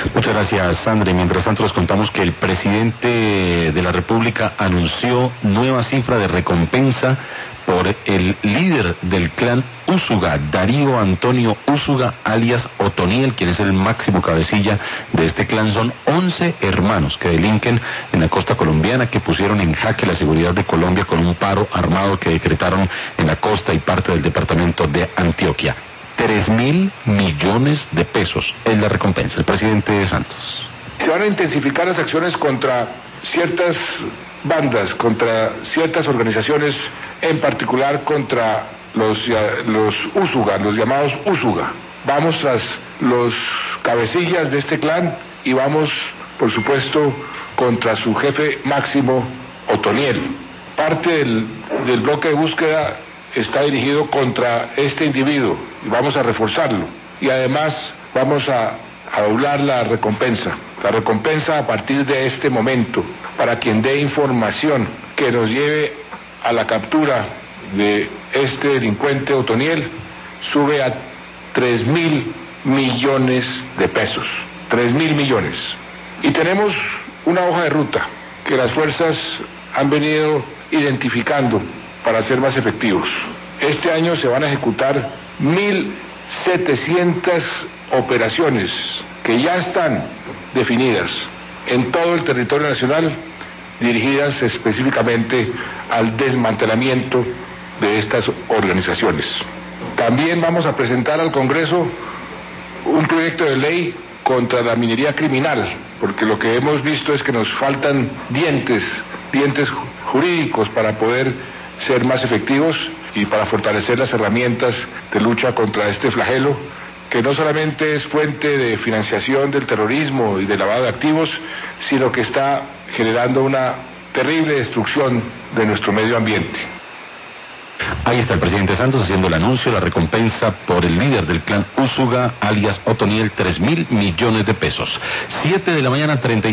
Muchas gracias, Sandra. Y mientras tanto les contamos que el presidente de la República anunció nueva cifra de recompensa por el líder del clan Úsuga, Darío Antonio Úsuga, alias Otoniel, quien es el máximo cabecilla de este clan. Son 11 hermanos que delinquen en la costa colombiana, que pusieron en jaque la seguridad de Colombia con un paro armado que decretaron en la costa y parte del departamento de Antioquia. 3.000 millones de pesos es la recompensa. El presidente Santos. Se van a intensificar las acciones contra ciertas bandas, contra ciertas organizaciones, en particular contra los Úsuga, los llamados Úsuga. Vamos tras los cabecillas de este clan y vamos, por supuesto, contra su jefe máximo, Otoniel. Parte del bloque de búsqueda está dirigido contra este individuo y vamos a reforzarlo. Y además vamos a doblar la recompensa. La recompensa a partir de este momento, para quien dé información que nos lleve a la captura de este delincuente Otoniel, sube a 3.000 millones de pesos. 3.000 millones. Y tenemos una hoja de ruta que las fuerzas han venido identificando para ser más efectivos. Este año se van a ejecutar 1.700 operaciones que ya están definidas en todo el territorio nacional, dirigidas específicamente al desmantelamiento de estas organizaciones. También vamos a presentar al Congreso un proyecto de ley contra la minería criminal, porque lo que hemos visto es que nos faltan dientes jurídicos para poder ser más efectivos y para fortalecer las herramientas de lucha contra este flagelo, que no solamente es fuente de financiación del terrorismo y de lavado de activos, sino que está generando una terrible destrucción de nuestro medio ambiente. Ahí está el presidente Santos haciendo el anuncio, la recompensa por el líder del clan Úsuga, alias Otoniel, 3.000 millones de pesos. 7 de la mañana, 30.